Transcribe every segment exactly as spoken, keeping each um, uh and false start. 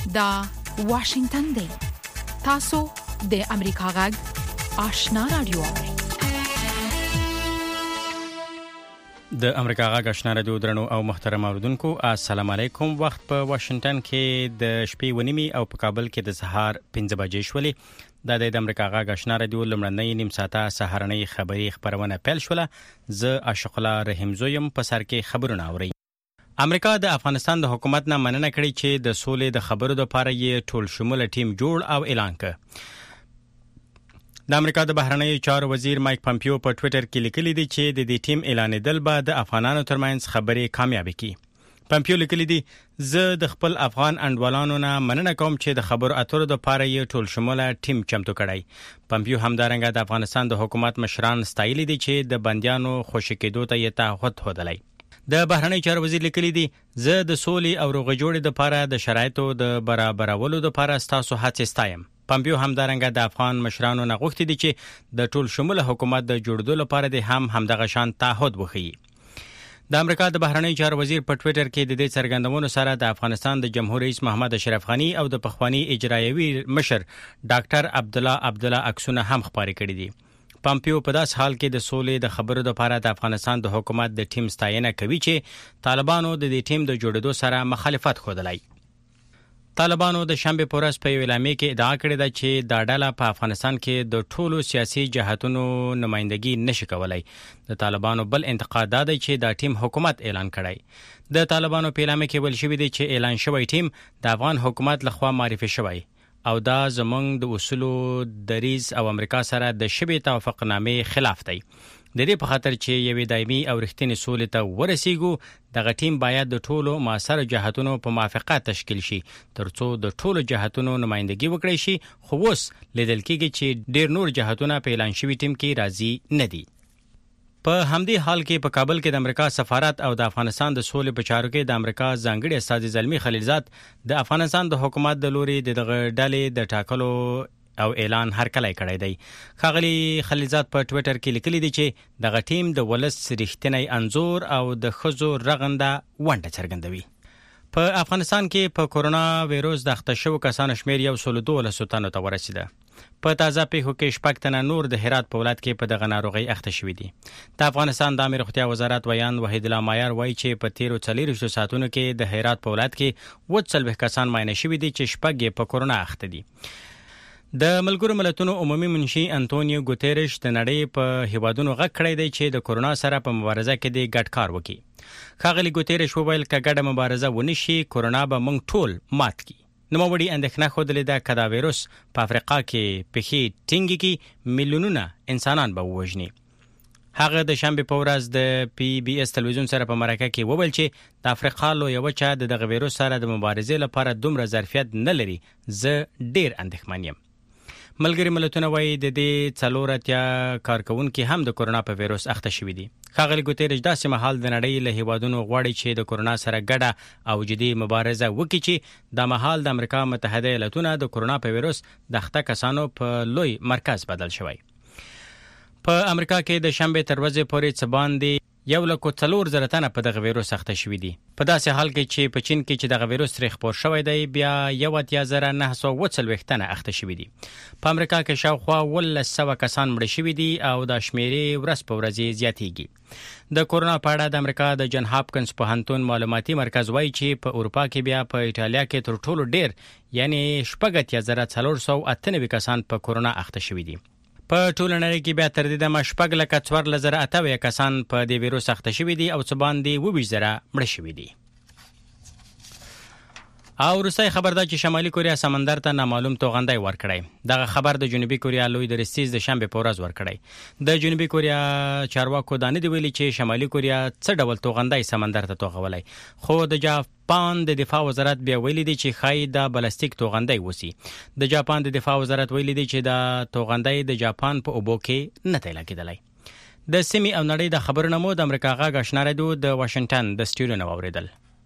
دا واشنگتن دی. تاسو د امریکا غږ آشنا رادیو. د امریکا غږ آشنا رادیو درنو او محترم اوریدونکو السلام علیکم. وخت په واشنگټن کې د شپې ونیمي او په کابل کې د سهار پنځه بجې شولې. دا د امریکا غږ آشنا رادیو لمړنۍ نیم ساعته سهارنۍ خبري خبرونه پیل شوله. زه عاشق الله رحیم زویم په سر کې خبرونه اوري. امریکا د افغانستان د حکومت نه مننه کړې چې د سولې د خبرو لپاره یې ټول شموله ټیم جوړ او اعلان کړ. د امریکا د بهرنیو چارو وزیر مایک پامپیو په ټوئیټر کې لیکلي دي چې د دې ټیم اعلانېدل به د افغانانو ترمنځ خبرې کامیاب کړي. پامپیو لیکلي دي زه د خپل افغان انډوالانو نه مننه کوم چې د خبرو اترو لپاره یې ټول شموله ټیم چمتو کړی. پامپیو همدارنګه د افغانستان د حکومت مشران ستایلي دي چې د بندیانو خوشی کېدو ته یې تعهد هودلی. د بهرنیو چارو وزیر لیکلي دي زه د سولې او روغجوړې لپاره د شرایطو د برابرولو لپاره ستاسو هڅې ستایم. پامپیو همدارنګه د افغان مشرانو نه غوښتي دي چې د ټول شموله حکومت د جوړېدو لپاره د هم همدغه شان تعهد وښيي. د امریکا د بهرنیو چارو وزیر په ټوئیټر کې د دې څرګندونو سره د افغانستان د جمهور رئیس محمد اشرف غنی او د پخوانی اجرایوي مشر ډاکټر عبدالله عبدالله عکسونه هم خپاره کړي دي. پامپیو په داس حال کې د سولې د خبرو لپاره د افغانستان د حکومت د ټیم ستاینه کوي چې طالبانو د دې ټیم د جوړېدو سره مخالفت ښودلی. طالبانو د شنبه په ورځ په یو اعلامیه کې ادعا کړې ده چې دا ډله په افغانستان کې د ټولو سیاسي جهاتونو نمائندګي نشي کولای. د طالبانو بل انتقاد دا دی چې دا ټیم حکومت اعلان کړی. د طالبانو په اعلامیه کې ویل شوی دی چې اعلان شوی ټیم د افغان حکومت لخوا معرفي شوی او دا زمونږ د اصولو دریز او امریکا سره د شبه توافقنامې خلاف دی. د دې په خاطر چې یوې دایمي او رښتینې سولې ته ورسیږو دغه ټیم باید د ټولو مؤثرو جهاتونو په موافقت تشکیل شي ترڅو د ټولو جهاتونو نمائندګي وکړي شي. خو اوس لیدل کېږي چې ډېر نور جهاتونه په اعلان شوي ټیم کې راضي نه دي. په همدې حال کې په کابل کې د امریکا سفارت او د افغانستان د سولې په چارو کې د امریکا ځانګړي استازي زلمی خلیلزاد د افغانستان د حکومت د لوري دغه ډلې د ټاکلو او اعلان هرکلی کړی دی. ښاغلي خلیلزاد په ټوئیټر کې لیکلي دي چې دغه ټیم د ولس رښتینی انځور او د ښځو رغنده ونډه څرګندوي. په افغانستان کې په کورونا وایروس د اخته شوو کسانو شمېر یو سل دولسو تنو ته ورسېده. په تازه پیښو کې شپږ تنه نور د هرات په ولایت کې په دغه ناروغۍ اخته شوي دي. د افغانستان د عامه روغتیا وزارت ویان وحید الله مایار وایي چې په تیرو څلېرویشتو ساعتونو کې د هرات په ولایت کې اووه څلوېښت کسان معاینه شوي دي چې شپږ یې په کورونا اخته دي. د ملګرو ملتونو عمومي منشي انټونیو ګوتيرش د نړۍ په هیوادونو غږ کړی دی چې د کورونا سره په مبارزه کې د ګډ کار وکړي. ښاغلي ګوتيرش وویل که ګډه مبارزه ونشي کورونا به موږ ټول مات کړي. نوموړي اندېښنه ښودلې ده که دا ویروس په افریقا کې پښې ټینګې کړي میلیونونه انسانان به ووژني. هغه د شنبه په ورځ د پی بی اس تلویزیون سره په مرکه کې وویل چې د افریقا لویه وچه د دغه ویروس سره د مبارزې لپاره دومره ظرفیت نه لري. زه ډېر اندېښمن یم. ملګري ملتونه وایي د دې څلور اتیا کارکونکي هم د کورونا په ویروس اخته شوي دي. ښاغلي ګوتيرش داسې مهال د نړۍ له هیوادونو غواړي چې د کورونا سره ګډه او جدي مبارزه وکړي چې دا مهال د امریکا متحده ایالتونه د کورونا په ویروس د اخته کسانو په لوی مرکز بدل شوی. په امریکا کې د شنبه تر ورځې پورې څه باندې یو لکو څلور زره تنه په دغه ویروس اخته شوي دي. په داسې حال کې چې په چین کې چې دغه ویروس ترې خپور شوی دی بیا یو اتیا زره نه سوه اووه څلوېښت تنه اخته شوي دي. په امریکا کې شاوخوا اوولس سوه کسان مړه شوي دي او دا شمېرې ورځ په ورځ زیاتېږي. د کورونا په اړه د امریکا د جن هاپکنز پوهنتون معلوماتي مرکز وایي چې په اروپا کې بیا په ایټالیا کې تر ټولو ډېر یعنی شپږ اتیا زره څلور سوه اته نوي کسان په کورونا اخته شوي دي. په ټوله نړۍ کې بیا تر دې دمه شپږ لکه څوارلس زره اته اویا کسان په دې ویروس اخته شوي دي او څه باندې اووه ویشت زره مړه شوي دي. او روسي خبر ده چې شمالي کوریا سمندر ته نامعلوم توغندی ورکړی. دغه خبر د جنوبي کوریا لوی درستیز د شنبه په ورځ ورکړی. د جنوبي کوریا چارواکو دا نه دی ویلي چې شمالي کوریا څه ډول توغندی سمندر ته توغولی. خو د جاپان د دفاع وزارت بیا ویلي دی چې ښایي دا بلاستیک توغندی وسی. د جاپان د دفاع وزارت ویلي دی چې دا توغندی د جاپان په اوبو کې نه تیله کېدلی. د سیمې او نړۍ د خبرونو مو د امریکا غږ آشنا رادیو د واشنگټن د سټوډیو نه واوریدل.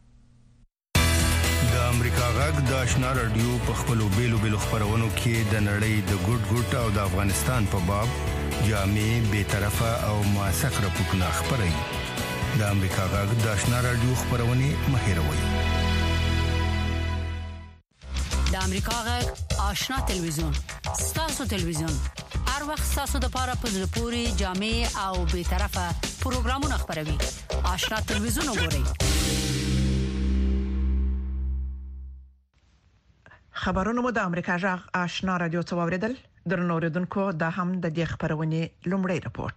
امریکا غږ د آشنا رادیو په خپلو بیلو بیلو خبرونو کې د نړۍ د ګډ ګډ او د افغانستان په باب جامع بے طرفه او موثق راپورټونه خبري. د امریکا غږ د آشنا رادیو خبرونه مهیروي. د امریکا غږ آشنا تلویزیون ستاسو تلویزیون هر وخت ستاسو د پاره په زړه پوري جامع او به طرفه پروګرامونه خبروي. آشنا تلویزیون وګورئ. خبرونه مو د امریکا غږ آشنا رادیو څخه اوریدل. درنو اوریدونکو دا هم د دې خبرونه لومړی رپورت.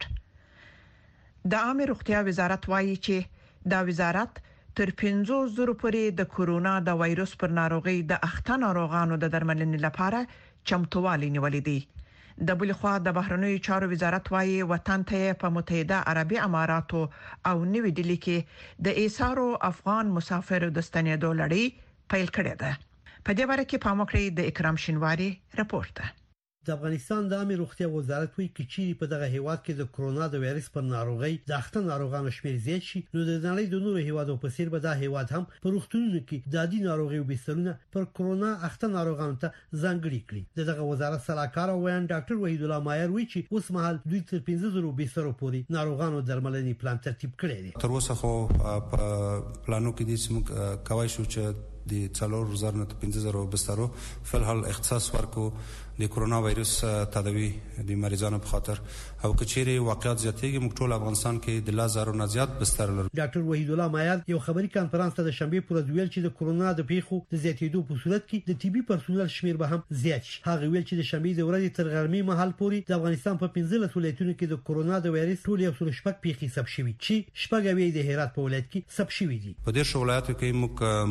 د عامه روغتیا وزارت وایي چې دا وزارت تر پنځه زره پورې د کورونا د وایروس پر ناروغي د اخته ناروغانو د درملنې لپاره چمتووالی نیولې دي. د بل خوا د بهرنیو چارو وزارت وایي وطن ته په متحده عربي اماراتو او نوې ډیلي کې د ایثارو افغان مسافرو د ستنېدو لړۍ پیل کړې ده. په دې اړه کې پام وکړئ د اکرام شینواری رپورت ده. د افغانستان د عامه روغتیا وزارت وایي چې په دغه هیواد کې د کورونا د وایرس پر ناروغي د اخته ناروغانو شمېر زیات شي، نو د نړۍ د نورو هیوادو په څیر به دا هیواد هم په روغتونونو کې د عادي ناروغي وبېستلونه پر کورونا اخته ناروغانو ته ځانګړي کړي. دغه وزارت سلاکار وایي ډاکټر وحید الله مایر وایي چې اوس مهال دوی تر پنځه زره وبېستلو پورې ناروغانو درملنې پلان ترتیب کړی دی. تر اوسه خو په پلانو کې دي چې کوي شو چې د څلور زره نه پنځه زره بسترو فلحال اختصاص ورکو د کورونا وایرس تداوی د مریضانو په خاطر او کچېری واقعیت زیاتېږي. موږ ټول افغانستان کې د لازارو نه زیات بستر لرو. ډاکټر وحید الله مایر یو خبري کانفرنس ته د شنبه پر ورځ ویل چې د کورونا د پیښو د زیاتېدو په صورت کې د طبي پرسونل شمیر به هم زیات شي. هغه ویل چې د شنبه د ورځې تر غرمې مهال پورې د افغانستان په پنځه ولایتونو کې د کورونا د وایرس ټول یو سل شپږ پیښې ثبت شوي چې شپږ اوی د هرات په ولایت کې ثبت شوي دي. په دې ولایتو کې موږ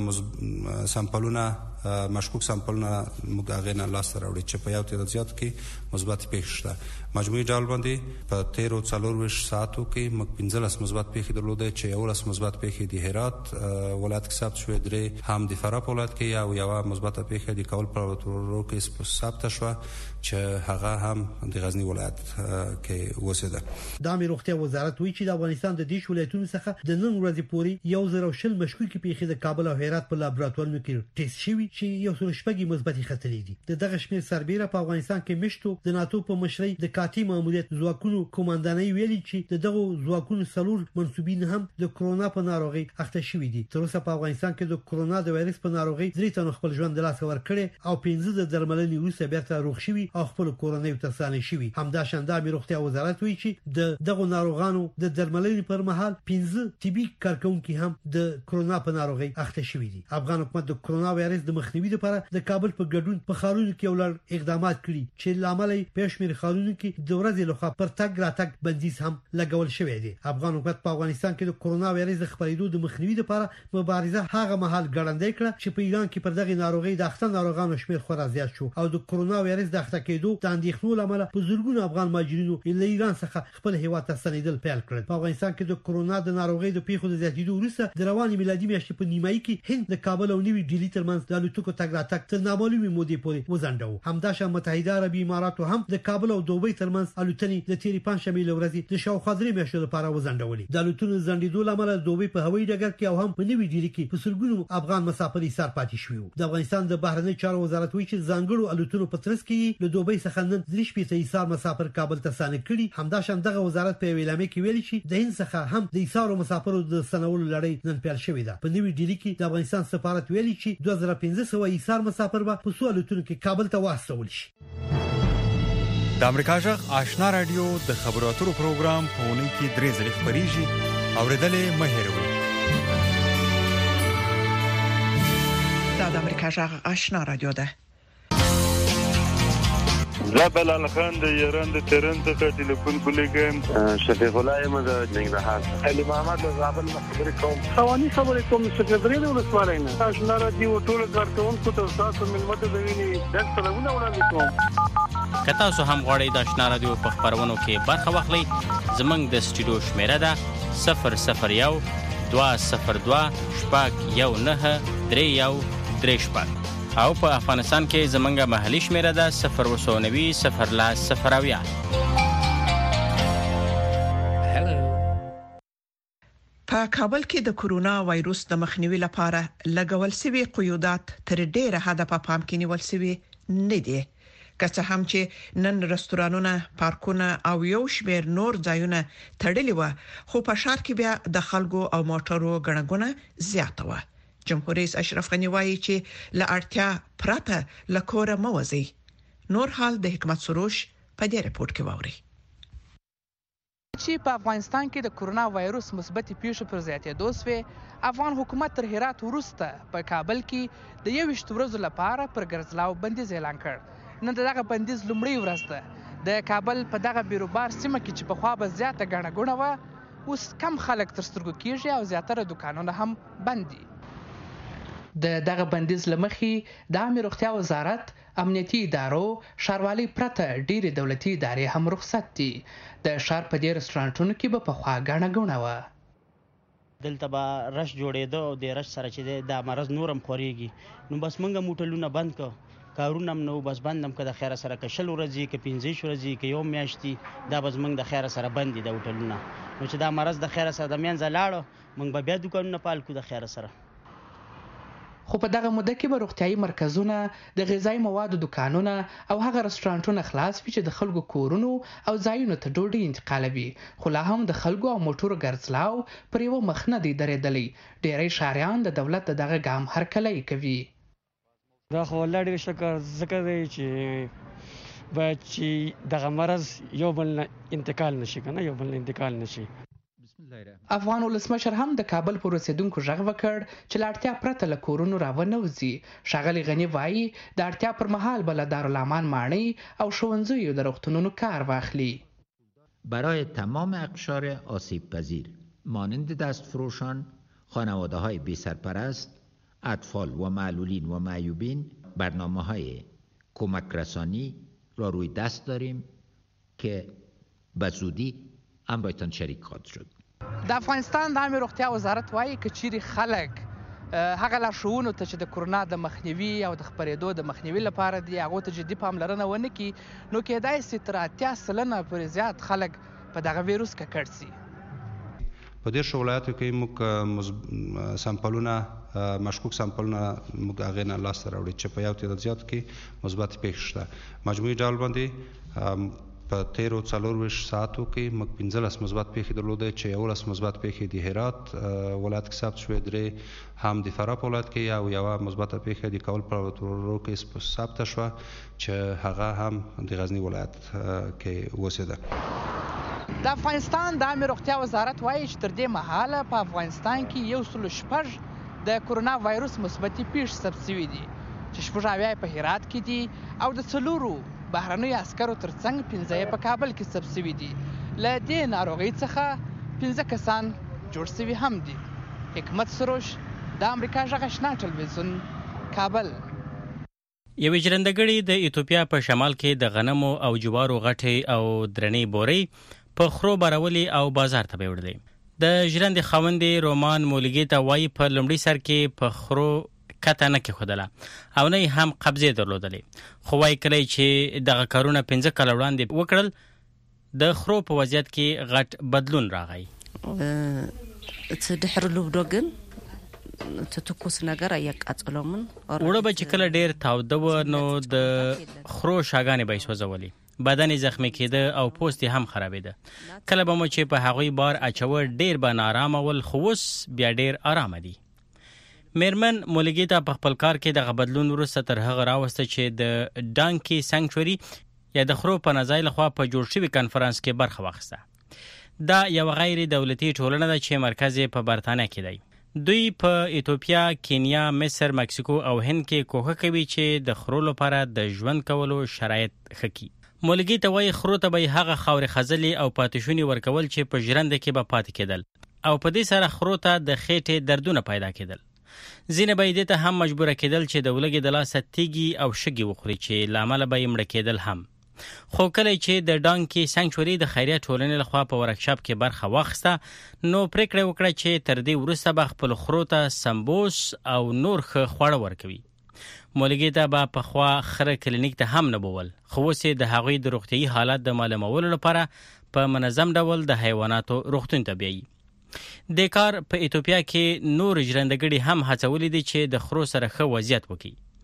سامپلونه مشکوک سامپلونه موږ هغه نه لاس راوړي چې په یو تعداد زیات کې مثبت پیښ شته. مجموعي ډول باندې په تیرو څلور ساعتو کې موږ پنځلس مثبت پیښې درلودې چې یو لس مثبت پیښې د هرات ولایت کې ثبت شوې، درې هم د فراه ولایت کې او یو مثبت پیښه د کابل په ولایت کې ثبت شوه چې هغه هم د غزنی ولایت کې وسیده. د عامه روغتیا وزارت وایي چې د افغانستان د دې ولایتونو څخه د نن ورځې پورې یو زره شل مشکوکې پیښې د کابل او هرات په لابراتوارونو کې ټیسټ شوي چې یو سل شپږ مثبت خطرې دي. د دغه شمیر سربېره په افغانستان کې مشتو د ناتو په مشرۍ د کاټي ماموریت ځواکونو کوماندانۍ ویلي چې دغه ځواکونو څلور منسوبین هم د کورونا په ناروغي اخته شوي دي. تر اوسه په افغانستان کې د کورونا د وایرس په ناروغي درې تنو خپل ژوند د لاسه ورکړي او پنځه د درملنې وروسته بیرته روغ شوي او خپل کورنۍ ته ستانه شوي. همدا شانده امیر روغتیا وزارت وایي چې د دغه ناروغانو د درملنې پر مهال پنځه طبي کارکونکي هم د کورونا په ناروغي اخته شوي دي. افغان حکومت د کورونا وایرس د مخنیوي لپاره د کابل په ګډون په خارونو کې ولر اقدامات کړي چې لامل یې پېشمیر خارونو کې د ورځې لخوا پر تګ راتګ بندیز هم لګول شوی دی. افغان حکومت په افغانستان کې د کورونا وایرس د خپرېدو د مخنیوي لپاره مبارزه هغه مهال ګړندۍ کړه چې په ایران کې پر دغه ناروغي د اخته ناروغانو شمېر خورا زیات شو او د کورونا وایرس د اخته کېدو د اندېښنو لامل په زورګونو افغان مهاجرینو له ایران څخه خپل هیواد ته ستنېدل پیل کړل. په افغانستان کې د کورونا د ناروغي د پیښو د زیاتېدو وروسته د رواني میلادي میاشتې په نیمایي کې هند د کابل او نوې ډیلی ترمنځ د الوتکو تګ راتګ تر نامعلومې مودې پورې وځنډو. همداشان متحده عربي اماراتو هم د کابل او دوبۍ ترمنځ الوتنې د تیرې پنځشنبې ورځې د شاوخوا درې میاشتو لپاره وځنډولې. د الوتنو ځنډېدو لامل دوبۍ په هوایي ډګر کې او هم په نوې ډیلی کې په سلګونو افغان مسافر ایثار پاتې شوي. د افغانستان د بهرنی چارو وزارت وایي چې ځانګړو الوتنو په ترڅ کې له دوبۍ څخه نن درې شپېته ایثار مسافر کابل ته ستانه کړي. همداشان دغه وزارت په اعلامیه کې ویلي چې د هند څخه هم د ایثار مسافرو د ستنولو لړۍ نن پیل شوې ده. په نوې ډیلی کې د افغانستان سفارت ویلي چې دوه زره پنځه سوه ایثار مسافر به په څو الوتنو کې کابل ته واستول شي. د امریکا جغ آشنا رادیو د خبرو اترو پروګرام په اونۍ کې درې ځله خبريږي. اوریدلې مه هېروئ. دا د امریکا جغ آشنا رادیو ده. زبل الخان د ایران د تهران څخه ټلیفون کولیږم. شفیق الله یم د ننګرهار. علي محمد د زابل خبرې کوم. خواني خبرې کوم سکرټری د ولسوالۍ نه. آشنا رادیو ټول کارکونکو ته تاسو ملمت د ویني د سلامونه وړاندې کوم. که تاسو هم غواړئ د آشنا رادیو په خبرونو کې برخه واخلئ، زموږ د سټوډیو شمیره ده صفر صفر یو دوه صفر دوه شپږ یو نهه درې یو درې شپږ او په افغانستان کې زموږ محلي شمیره ده صفر اووه نوي صفر لاس صفر اویا. په کابل کې د کورونا وایروس د مخنیوي لپاره لګول شوی قیودات تر ډیره حد په پام کې نیول شوی نه دي. که څه هم چې نن رستورانونه، پارکونه او یو شمېر نور ځایونه تړلي و، خو په ښار کې بیا د خلکو او موټرو ګڼه ګوڼه زیاته و. جمهور رئیس اشرف غنی وایي چې له اړتیا پرته لکوره موزي. نور حال د حکمت سروش په دې رپورت کې ووري. چې په افغانستان کې د کورونا وایروس مثبت پیښو پر زیاتېدو سوی، افغان حکومت تر هرات وروسته په کابل کې د یوویشت ورځو لپاره پر ګرځلاو بندیز اعلان کړ. نن دغه بندیز لومړی ورځ ده. د کابل په دغه بیروبار سیمه کې چې پخوا به زیاته ګڼه ګوڼه وه، اوس کم خلک تر سترګو کېږي او زیاتره دوکانونه هم بند دي. د دغه بندیز له مخې د عامې روغتیا وزارت، امنیتي ادارو، ښاروالۍ پرته ډېرې دولتي ادارې هم رخصت دي. د ښار په دې رسټورانټونو کې به پخوا ګڼه ګوڼه وه. دلته به رش جوړېده او د رش سره چې د مرض نورم خورېږي، نو بس موږ هم هوټلونه بند کړو، کارونه هم نو بس بند هم که د خیره سره که شل ورځې که پنځه ورځې که یو میاشتې دا بس موږ د خیره سره بند دي د هوټلونه. نو چې دا مرض د خیره سره د منځه لاړو، موږ به بیا دوکانونه پال کړو د خیره سره. خو په دغه موده کې به روغتیايي مرکزونه، د غذایي موادو دوکانونه او هغه رسټورانټونه خلاص وي چې د خلکو کورونو او ځایونو ته ډوډۍ انتقالوي. خو لا هم د خلکو او موټرو ګرځلاو پر یوه مخ نه دی درېدلی. ډېری ښاریان د دولت د دغه ګام هرکلی کوي. دا خو الله ډېر شکر ځکه دی چې باید چې دغه مرض یو بل نه انتقال نشي، که نه یو بل نه انتقال نشي. افغان ولسمشر هم د کابل پر اوسیدونکو غږ وکړ چې له اړتیا پرته له کورونو راونوځي. ښاغلي غني وایي د اړتیا پر مهال به له دارالامان ماڼۍ او ښوونځیو د روغتونونو کار واخلي. برای تمام اقشار آسیب پذیر مانند دستفروشان، خانواده های بی سرپرست، اطفال و معلولین و معیوبین برنامه های کمک رسانی را روی دست داریم که به زودی هم بایتان شریک خواهد شد. د افغانستان د عامې روغتیا وزارت وایي که چیرې خلک هغه لارښوونو ته چې د کورونا د مخنیوي او د خپرېدو د مخنیوي لپاره دي هغو ته جدي پاملرنه ونه کړي، نو کیدای شي تر اتیا سلنه پورې زیات خلک په دغه ویروس ککړ شي. په دېرشو ولایاتو کې موږ سامپلونه مشکوک سامپلونه موږ هغې نه لاسته راوړي چې په یو تعداد زیاتو کې مثبت پېښې شته. مجموعي ډول باندې په تیرو څلورویشت ساعتو کې موږ پنځلس مثبت پېښې درلودې چې یولس مثبت پېښې د هرات ولایت کې ثبت شوې، درې هم د فراه په ولایت کې او یوه مثبته پېښه د کابل په ولایت کې ثبت شوه چې هغه هم د غزني ولایت کې اوسېده. د افغانستان د عامې روغتیا وزارت وایي چې تر دې مهاله په افغانستان کې یو سلو شپږ د کورونا وایروس مثبتې پېښې ثبت شوي دي چې شپږ اویا یې په هرات کې دي او د څلورو بهرنیو عسکرو ترڅنګ پنځه یې په کابل کې ثبت شوي دي. له دې ناروغۍ څخه پنځه کسان جوړ شوي هم دي. حکمت سروش، د امریکا غږ آشنا ټلویزیون، کابل. یوې ژرندګړې د ایتوپیا په شمال کې د غنمو او جوارو غټې او درنې بورې په خرو بارولې او بازار ته وړلې. د ژرندې خاوندې رومان مولګي ته وایي په لومړي سر کې په خرو کته نه کېښودله او نه یې هم قبضې درلودلې. خو وایي کله چې دغه کارونه پنځه کاله وړاندې وکړل، د خرو په وضعیت کې غټ بدلون راغی. څه ድሕሪ ልብዶ ግን ትኩስ ነገር አያቃጥለውም። وړه به چې کله ډېر تاوده و نو د خرو شاګانې به یې سوځولې، بدن یې زخمي کېده او پوست یې هم خرابېده. کله به مو چې په هغوی بار اچوه ډېر به نارامه ول، خو اوس بیا ډېر ارامه دي. میرمن مولګي ته په خپل کار کې دغه بدلون وروسته تر هغه راوسته چې د ډانکي سانکچوري یا د خرو په نځای لخوا په جوړ شوي کنفرانس کې برخه واخیسته. دا یو غیر دولتي ټولنه ده چې مرکز یې په برتانیا کې دی. دوی په ایتوپیا، کینیا، مصر، مکسیکو او هند کې کوښښ کوي چې د خرو لپاره د ژوند کولو شرایط ښه کړي. مولګي ته وایي خرو ته به هغه خاورې خځلې او پاتېشونې ورکول چې په ژرنده کې به پاتې کېدل او په دې سره خرو ته د خېټې دردونه پیدا کېدل. ځینې به یې دې ته هم مجبوره کېدل چې د ولږې د لاسه تیږي او شګې وخوري چې له امله به یې مړه کېدل هم. خو کله چې د ډانکي سانکچوري د خیریه ټولنې لخوا په ورکشاپ کې برخه واخیسته، نو پریکړه وکړه چې تر دې وروسته به خپل خرو ته سمبوس او نور ښه خواړه ورکوي. مولګي ته به پخوا خره کلینیک ته هم نه بوول، خو اوس یې د هغوی د روغتیايي حالت د معلومولو لپاره په منظم ډول د حیواناتو روغتون ته بیایي. د کار په ایتوپیا کې نور ژرندګړي هم هڅولې دي چې د خرو سره ښه وضعیت وکړي.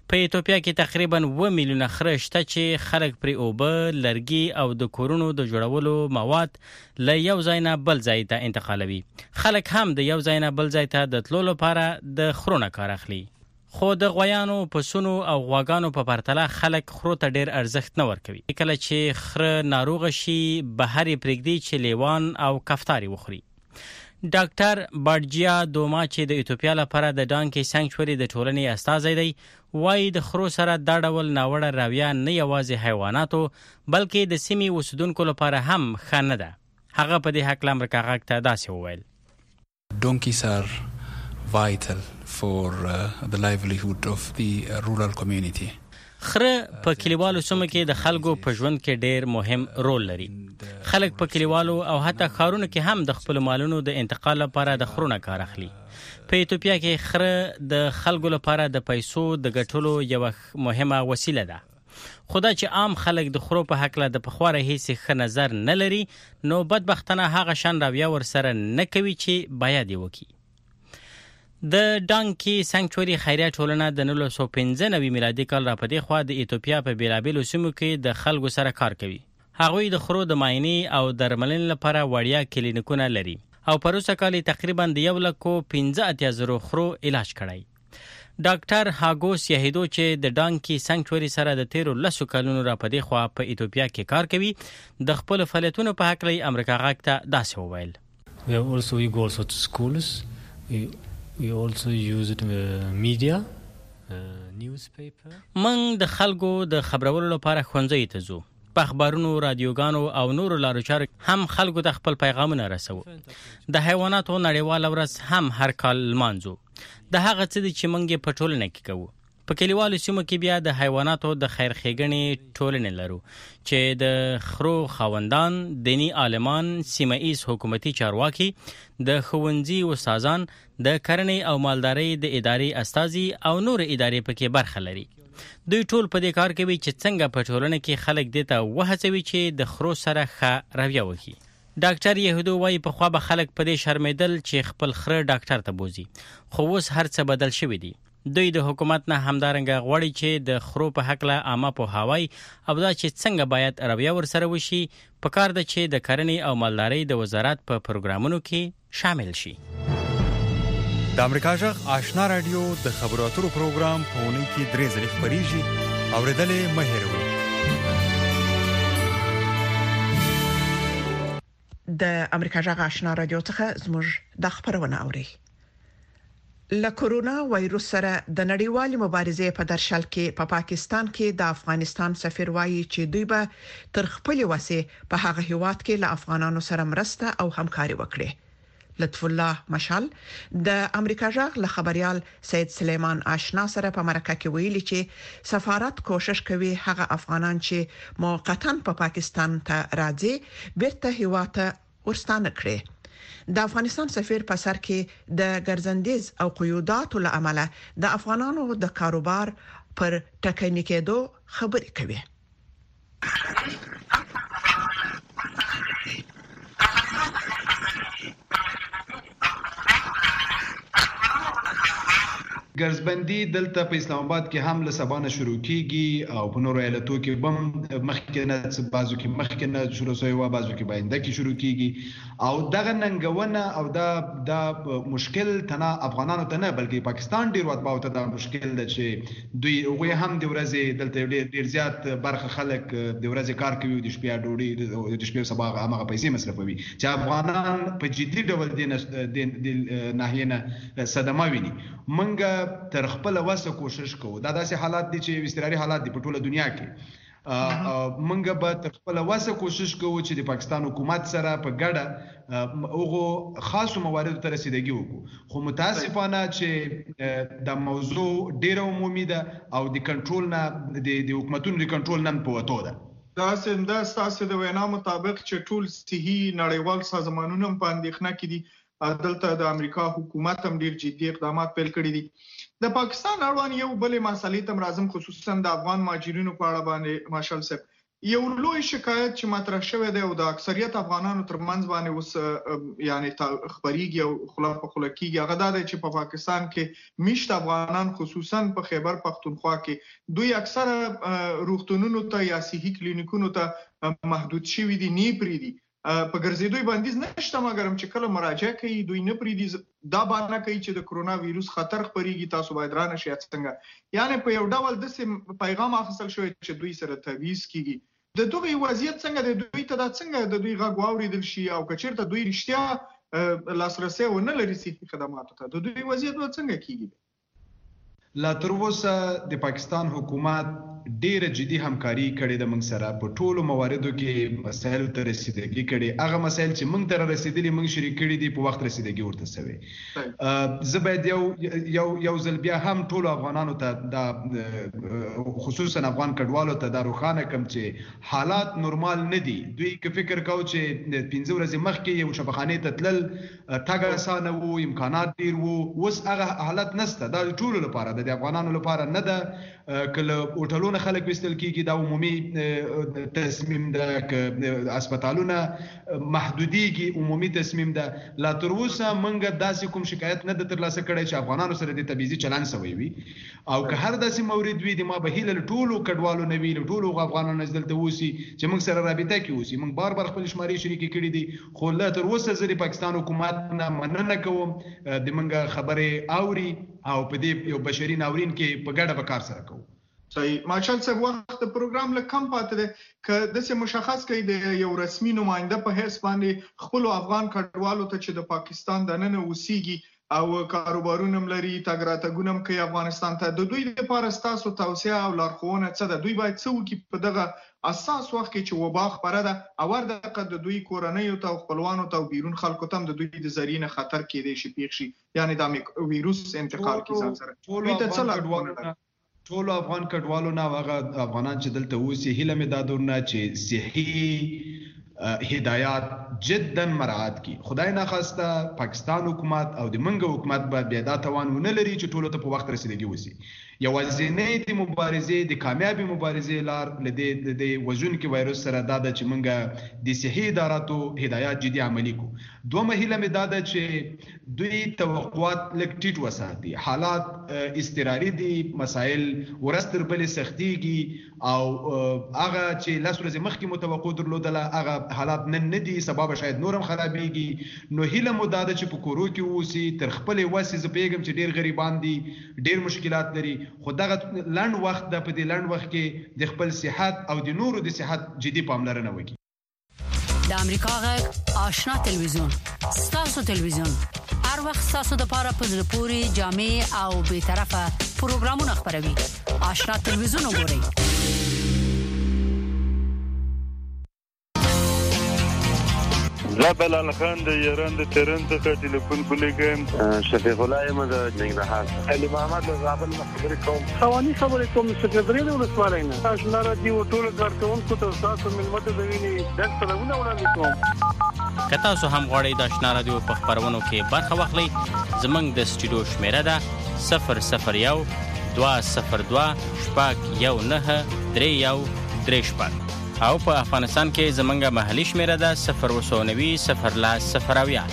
په ایتوپیا کې تقریبا اووه میلیونه خره شته چې خلک پرې اوبه، لرګي او د کورونو د جوړولو مواد له یو ځای نه بل ځای ته انتقالوي. خلک هم د یو ځای نه بل ځای ته د تلو لپاره د خرو نه کار اخلي. خو د غویانو، پسونو او غواګانو په پرتله خلک خرو ته ډیر ارزښت نه ورکوي. کله چې خره ناروغه شي بهر یې پرېږدي چې لیوان او کفتار وخوري. ډاکټر باډجیا دوما چې د ایتوپیا لپاره د ډانکي سانکچوري د ټولنې استازی دی، وایي د خرو سره دا ډول ناوړه رویه نه یوازې حیواناتو بلکې د سیمې اوسیدونکو لپاره هم ښه نه ده. هغه په دې هکله امریکا غږ ته داسې وویل: Donkeys are vital for uh, the livelihood of the uh, rural community. خره په کلیوالو سیمو کې د خلکو په ژوند کې ډیر مهم رول لري. خلک په کلیوالو او حتی ښارونو کې هم د خپل مالونو د انتقال لپاره د خرو نه کار اخلي. په ایتوپیا کې خره د خلکو لپاره د پیسو د ګټلو یو مهمه وسیله ده. خدا چې عام خلک د خرو په حق له د پخواره هیڅ ښه نظر نه لري، نو بدبختانه هغه شان راویا ور سره نه کوي چې باید یې وکړي. د ډانکي سانکچوري خیریه ټولنه د نولس سوه پنځه نوي میلادي کال را پدې خوا د ایتوپیا په بیلابیلو سیمو کې د خلکو سره کار کوي. هغوی د خرو د معاینې او درملنې لپاره وړیا کلینیکونه لري او په روسه کال تقریبا د یو لکو پنځه اتیا زرو خرو علاج کړی. ډاکټر هاګوس یهیدو چې د ډانکي سانکچوري سره د تیرو لسو کلونو را پدې خوا په ایتوپیا کې کار کوي، د خپل فعالیتونو په حق له امریکا غږ ته داسې وویل: We also we go also to schools. We We also used uh, media, uh, newspaper. من د خلکو د خبرولو لپاره ښوونځي ته ځو. په اخبارونو، رادیوګانو او نورو لارو چارو هم خلکو ته خپل پیغامونه رسوو. د حیواناتو نړیواله ورځ هم هر کال لمانځو. د هغه څه دي چې موږ په ټولنه کې کوو. په کلیوالو سیمو کې بیا د حیواناتو د خیر ښېګڼې ټولنې لرو چې د خرو خاوندان، دینی عالمان، سیمه ایز حکومتي چارواکي، د ښوونځي استادان، د کرنې او مالدارۍ د ادارې استازي او نور ادارې پکې برخه لري. دوی ټول په دې کار کوي چې څنګه په ټولنه کې خلک دې ته وهڅوي چې د خرو سره ښه رویه وکړي. ډاکټر یهودو وایي پخوا به خلک په دې شرمېدل چې خپل خره ډاکټر ته بوزي، خو اوس هر څه بدل شوي دي. دوی د حکومت نه همدارنګه غواړي چې د خرو په حق له عامه پوهاوی او دا چې څنګه باید رویه ورسره وشي، په کار ده چې د کرنې او مالدارۍ د وزارت په پروګرامونو کې شامل شي. د امریکا غږ آشنا رادیو د خبرو اترو پروګرام په اونۍ کې درې ځلې خپرېږي، اورېدل مه هېروئ. د امریکا غږ آشنا رادیو څخه زموږ د خبرونه اوري. له کورونا وایروس سره د نړیوالې مبارزې په درشل کې په پا پاکستان کې د افغانستان سفیر وایي چې دوی به تر خپل وسه په هغه هیواد کې له افغانانو سره مرسته او همکاري وکړي. لطف الله مشال د امریکا غږ له خبريال سید سلیمان آشنا سره په مرکه کې ویلي چې سفارت کوشش کوي هغه افغانان چې موقتا په پا پاکستان ته راځي بیرته هیواد ته ورستانه کړي. د افغانستان سفیر په سر کې د ګرځندیز او قیودات له امله د افغانانو د کاروبار پر ټکني کېدو خبرې کوي. ګرځبندي دلته په اسلام آباد کې هم له سبانه شروع کیږي او په نورو ایالتونو کې بم مخکې نه بازو کې مخکې نه شروع شوی و، بازو کې باندې کې شروع کیږي او دغه ننګونه او دا د مشکل تنه افغانانو ته نه بلکې پاکستان ډیر وخت باوته دا مشکل ده چې دوی هغه هم د ورځې دلته ډیر زیات برخه خلک د ورځې کار کوي، د شپې ډوډۍ د شپې سبا هغه پیسې مصرفوي چې افغانان په جدي ډول د ناحیه صدمه ویني. منګه تر خپل وسه کوشش کوو. دا داسې حالات دي چې استقراري حالات دي په ټوله دنیا کې. منګه به تر خپل وسه کوشش کوو چې د پاکستان حکومت سره په ګډه اوغه خاصو مواردو ته رسیدګي وکړو. خو متاسفانه چې د موضوع ډیره عمومي ده او د کنټرول نه د حکومتونو د کنټرول نه په وته ده. دا سم د ستاسو د وینا مطابق چې ټول صحي نړیوال سازمانونه په اندېښنه کې دي. دلته د امریکا حکومت هم ډیر جدي اقدامات پیل کړي دي. د پاکستان اړوند یو بلې مسلې تم راځم، خصوصا د افغان مهاجرینو په اړه باندې ماشال صاحب یو لوی شکایت چې مطرح شوی دی او د اکثریت افغانانو ترمنځ باندې اوس یعنی خبريږي او خلاف په خلکیږي هغه دا دی چې په پاکستان کې میشت افغانان خصوصا په خیبر پختونخوا کې دوی اکثره روغتونونو ته یا صحي کلینیکونو ته محدود شوي دي نه پریدي په ګرځېدوی بندیز نشته مګر چې کله مراجعه کوي دوی نه پریدي دا باندې کوي چې د کرونا وایروس خطر خبريږي تاسو باید رانه شئ څنګه یعنی په یو ډول د پیغام اخیستل شوی چې دوی سره تعویض کیږي د دوی وضعیت څنګه د دوی ته د څنګه د دوی غږ واوریدل شي او کچیرته دوی رښتیا لاسرسي و نه لري صحي خدماتو ته د دوی وضعیت څنګه کیږي لا تر اوسه د پاکستان حکومت ډیره جدي همکاري کړې د موږ سره په ټولو مواردو کې مسایل ته رسیدګي کړي هغه مسایل چې موږ ته رسیدلي موږ شریک کړي دي په وخت رسیدګي ورته سوي زه باید یو یو یو ځل بیا هم ټولو افغانانو ته د خصوصا افغان کډوالو ته د روخانه کم چې حالات نورمال نه دي دوی که فکر کوي چې د پنځه ورځې مخکې یو شبخانه ته تلل تاګه اسانه وو امکانات ډیر وو اوس هغه حالت نشته دا ټولو لپاره د افغانانو لپاره نه ده کله هوټلونه خلک وستل کیږي دا عمومي تصمیم ده ک هسپتالونه محدوديږي عمومي تصمیم ده لا تر اوسه مونږ داسې کوم شکایت نه د ترلاسه کړی چې افغانانو سره د تبعیضي چلن شوی وي او که هر داسې مورید وي د ما به هیله ټولو کډوالو نه وی ټولو افغانانو دلته وسی چې موږ سره رابطه کې وسی موږ بار بار خپل شماري شریک کړي دي خو لا تر اوسه زری پاکستان حکومت نه مننه کوم د موږ خبره اوري او په دې یو بشري ناورین کې په ګډه به کار سره کوو صحیح ماشال صاحب وخت د پروګرام له کم پاتې ده ک د څه مشخص کړي د یو رسمي نماینده په هیڅ باندې خپل افغان کډوالو ته چې د پاکستان د نن اوسېږي او کاروبارونه ملري تاګراتګونم کوي افغانستان ته د دوی لپاره ستاسو توصيه او لارښوونه څه ده دوی باید څه وکړي په دغه اساس وخت کې چې وبا خبره ده او ورته د دوی کورنۍ او خپلوانو ته بیرون خلکو ته د دوی د زرینه خطر کې دي شي پیښ شي یعنی د وایروس انتقال کې ځان سره دوی ته څه لارښوونه ټول افغان کډوالو نه هغه افغانان چې دلته اوسي هیله مې دا درنه چې صحي هدایات جدا مراعات کی خدای نه خواسته پاکستان حکومت او د منګو حکومت به بیا دا توان ونه لري چې ټولو ته په وخت رسیدګي وسی یوازینې د مبارزې د کامیابی مبارزې لار لدې د وژن کې وایروس سره دا د چې منګه د صحي اداراتو هدایات جدي عملی کو دوه هیله مې دا د چې دوی توقعات لک ټیټ وساتي حالات استقراري دي مسائل ورستر بل سختيږي او هغه چې لاس ورځې مخکې متوقع درلودله هغه حالات نن نه دي سبب شاید نورم خرابېږي نو هیله مو دا د چې په کورو کې اوسي تر خپل واسي ز پیغام چې ډیر غریبان دي ډیر مشکلات لري خو دغه لند وخت د په دې لند وخت کې د خپل صحت او د نورو د صحت جدي پاملرنه وکړي د امریکا غږ آشنا تلویزیون ستاسو تلویزیون هر وخت ستاسو د لپاره په زړه پوري جامع او به طرفه پروګرامونه خبروي آشنا تلویزیون وګورئ زبلال خان د ایران د تهران څخه ټلیفون کولیږم شفیق الله احمد ننګرهار علي محمد زابل خبرې کوم خواني خبرې کوم سکرټری د ولسوالۍ نه آشنا راډیو ټول کارکونکو ته تاسو ملمت د ویني د سلامونه وړاندې کوم که تاسو هم غواړئ د آشنا راډیو په خبرونو کې برخه واخلئ زموږ د سټوډیو شمیره ده صفر صفر یو دوه صفر دوه شپږ یو نه درې یو درې شپږ او په افغانستان کې زمونږه محلي شمیره ده صفر وسو نوي صفر لاس صفر اویا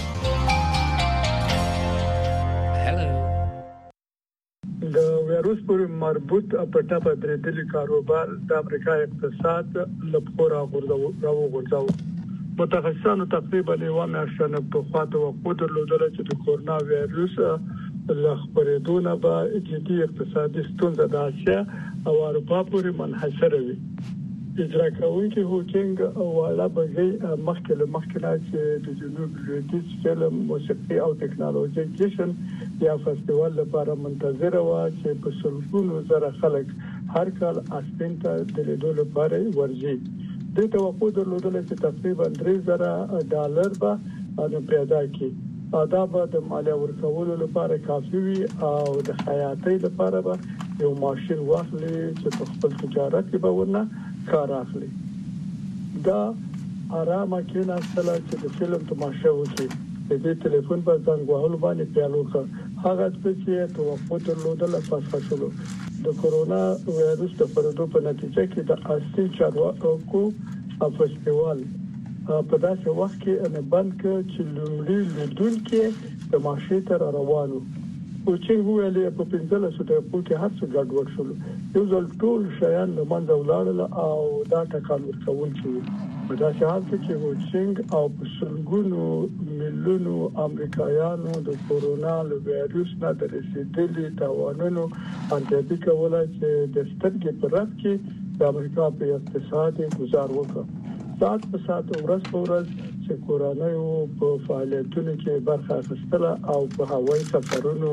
د وایروس پر مربوط په ټاپه درېدلي کاروبار د امریکا اقتصاد لپاره راوغورځاو متخصصانو تقریبا یو میاشتنه په خاطر وقوع درلودل چې د کرونا وایروس له خبرېدونه به جدي اقتصادي ستونزه د اسیا او اروپا پورې منحصره وي اجرا کوونکي هوکینګ او والا بغي مخکې له مخکې نه چې د جنوب لویدیځ فلم موسیقي او ټیکنالوژي جشن یا فستیوال لپاره منتظر و چې په سلګونو زره خلک هر کال اسپین ته د لیدو لپاره ورځي د توقع درلودل چې تقریبا درې زره ډالر به پیدا کی آداب د مالیه ورکولو لپاره کافي وي او د حیاتي لپاره به یو ماشين واخلي چې په خپل تجارت کې به ورنه کار اخلي دا آرامه کې نه ستل چې د فلم تماشا وکړي د دې ټلیفون په څنګه وهلو باندې پیالو کا هغه چې توقع درلودل په شلو د کورونا وایروس د پردو په نتیجه کې د اصلي چارواکو او فستیوال په داسې وخت کې نه بند کړ چې لومړی لیدونکو د ماشي تر روانو او چې ویلې په پنځله سوته کې هر څه ګډوډ شول یو ځل ټول شیان له منځه ولاړل او دا ټکان ورکول شو په داسې حال کې چې وچینګ او په سلګونو ملیونو امریکایانو د کورونا وایروس نه د رسیدلي تاوانونو انتباه کوله چې د سترګې په رات کې د امریکا په اقتصادي گزار وکړ سات په سات ورځ په ورځ چې کورونا په فعالیتونو کې برخه اخیستله او په هوایي سفرونو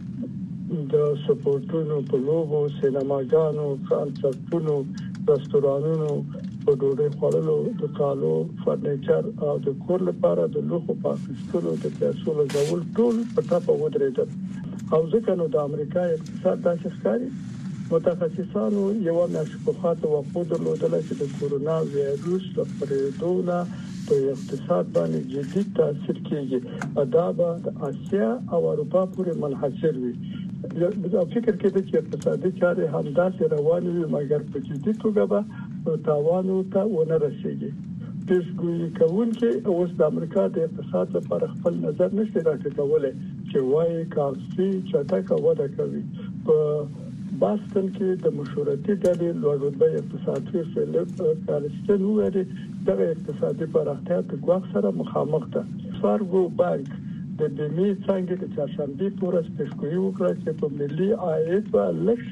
د سپورټونو په لوبو سینماګانو کنسرتونو رستورانونو په ډوډۍ خوړلو د کالو فرنیچر او د کور لپاره د لوخو پاکستانو د پیسو لګول ټول په ټاپه ودرېدل او ځکه نو د امریکا اقتصاد داسې ښکاري متخصصانو یو میاشت په خاطر وقوع درلودل چې د کورونا وایروس د پرېدونه په اقتصاد باندې جدي تاثیر کوي دا به د اسیا او اروپا پورې منحصر وي دا فکر کوي چې اقتصادي چارې هم داسې روانې وي مګر په جدي توګه به تاوانو ته ونه رسیږي پیشګویي کوونکي اوس د امریکا د اقتصاد لپاره خپل نظر نشي راټیټولای چې وايي کافي چټکه وده کوي په باستن کې د مشورتي ډلې لوړ اقتصادي فیلپ کارستن وایي د اقتصادي پراختیا په ګواښ سره مخامخ ده فارغو بانک د بیمې څنګه د چاشنبې پورس پیشګویي وکړه چې په ملي عاید په لږ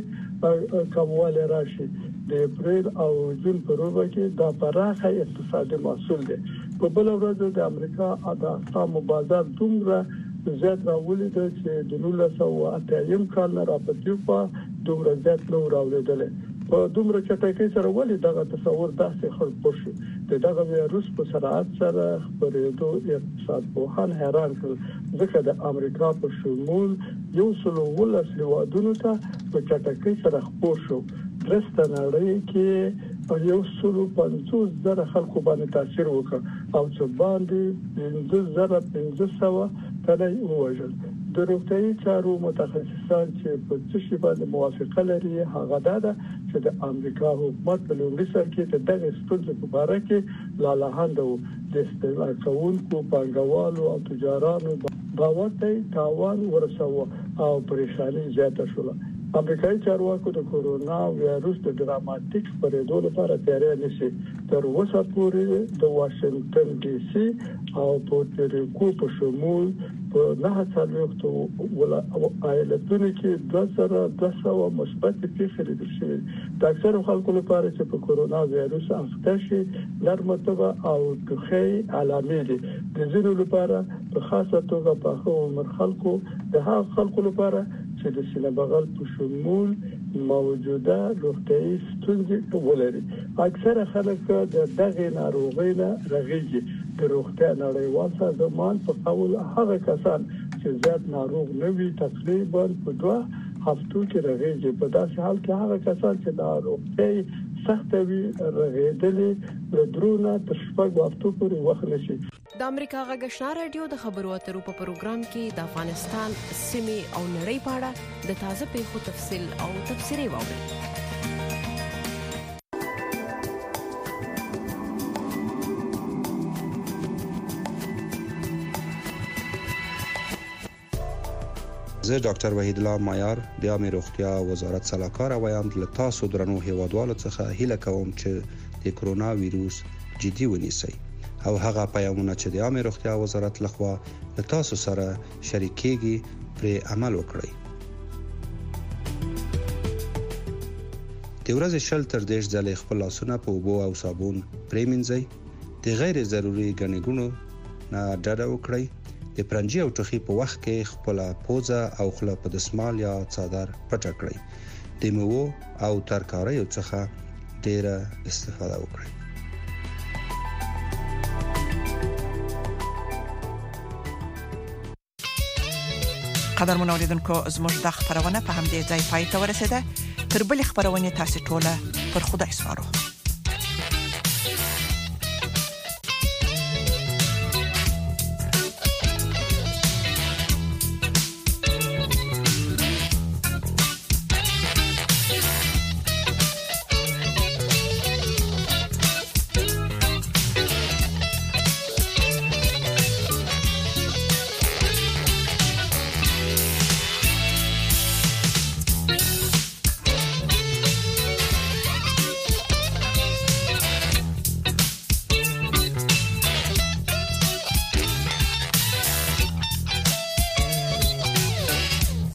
شانتي کمواله راشي د اپریل او جون په روبه کې دا پراخه اقتصادي محصول دی په بل ورځ د امریکا د اسعارو بازار دومره زیات راولي چې د نولس سوه اتیا کال نه راپاتې دومره زیات نو راولېدل په دومره چټکۍ سره ولې دغه تصور داسې خلک پوښي د دغه وایروس په سرعت سره خبرېدو اقتصاد پوهان حیران کړل ځکه د امریکا په شمول یو سل ولس هیوادونو ته په چټکۍ سره خپور شو درسته نړۍ کې یو سل پنځوس زره خلکو باندې تاثیر وکړ او چې باندې پنځه زره پنځه سوه تنه ووژل د روغتیايي چارو متخصصان چې په څه شي باندې موافقه لري هغه دا ده چې د امریکا حکومت په لومړي سر کې د دغه ستونزې په اړه کې لالاهند وو د استعمال کوونکو پانګوالو او تجارانو باور ته تاوان ورسوه او پریشانی زیاته شوه امریکایي چارواکو د کورونا وایروس د ډراماتیک خبرېدو لپاره تیاری نیسي تر اوسه پورې د واشنگټن ډي سي او پورتریکو په شمول په نه څلوېښتو ایالتونو کې دوه زره دوه سوه مثبت پیښې لیدل شوې د اکثرو خلکو لپاره چې په کورونا وایروس اخته شي نرمه توګه او ټوخی علامې دي د ځینو لپاره په خاصه توګه په عمر خلکو د هغو خلکو لپاره چې د سینه بغل په شمول موجوده روغتیايي ستونزې ولري اکثره خلک د دغه ناروغۍ نه رغېږي د روغتیا نړیوال سازمان په قول هغه کسان چې زیات ناروغ نه وي تقریبا په دوه هفتو کې رغېږي په داسې حال کې هغه کسان چې ناروغي سخت وي رغېدلې له درونه تر شپږ هفتو پورې وخت نشي د امریکا غږ آشنا رادیو د خبرو اترو په پروګرام کې د افغانستان سیمې او نړۍ په اړه د تازه پیښو تفصیل او تفسیري واورئ زه ډاکټر وحید الله مایار د عامه روغتیا وزارت سلاکار وایم له تاسو درنو هیوادوالو څخه هیله کوم چې د کرونا وایروس جدي ونیسئ او هغه پیغامونه چې د عامه روغتیا وزارت لخوا له تاسو سره شریکېږي پر عمل وکړئ د ورځې شل تر دېرش ځلې خپل لاسونه په اوبو او صابون پرېمنځئ د غیر ضروري ګڼې ګوڼو نه ډډه وکړئ د پرنجي او ټوخي په وخت کې خپل پوزه او خوله په دسمال یا څادر پټ کړئ د میوو او ترکاریو څخه ډیره استفاده وکړئ قدر منوریدونکو زموږ د خبرونه په همدې ځای پای ته ورسیده تر بل خبرونه تاسو ټوله پر خدای سپارو